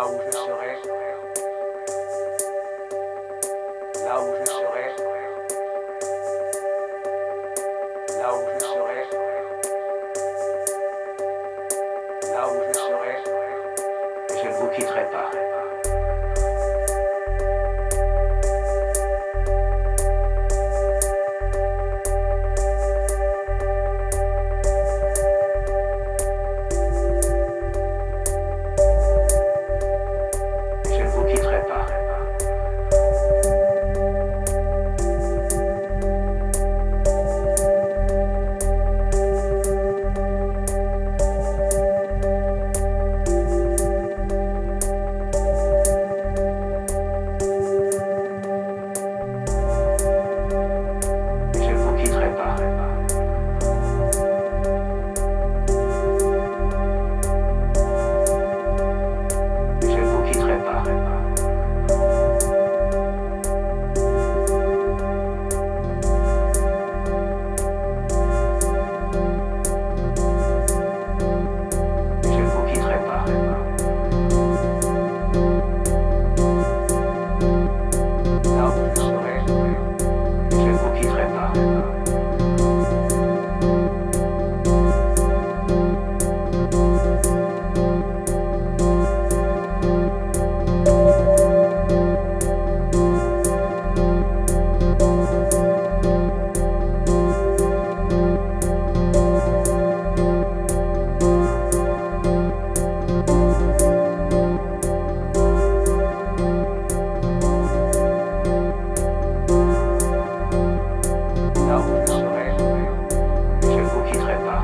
là où je serai, là où je serai, là où je serai, là où je serai, je ne vous quitterai pas. Je ne vous quitterai pas. Je ne vous quitterai pas. Je ne vous quitterai pas. Je ne vous quitterai pas. Là où je serai, je ne vous quitterai pas. Là où je serai, je ne vous quitterai pas.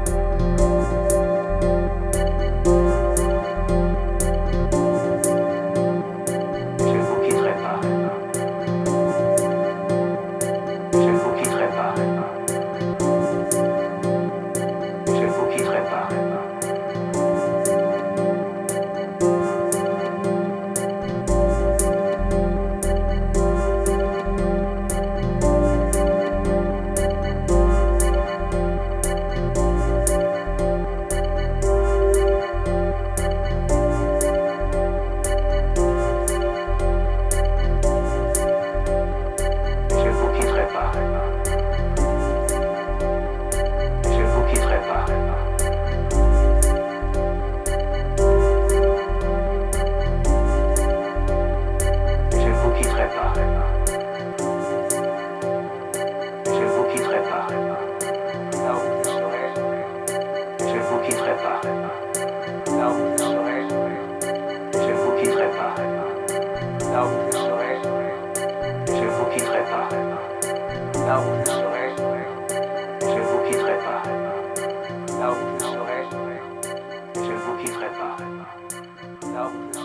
Je ne vous quitterai pas. Je ne vous quitterai pas. Je ne vous quitterai pas. Je ne vous quitterai pas. Je ne vous quitterai pas. Je ne vous quitterai pas. Je ne vous quitterai pas. Là où je serai, je ne vous quitterai pas. Là où je serai, je ne vous quitterai pas. Là où je serai, je ne vous quitterai pas. Là où je serai, je ne vous quitterai pas. Là où je serai, je ne vous quitterai pas. Là où je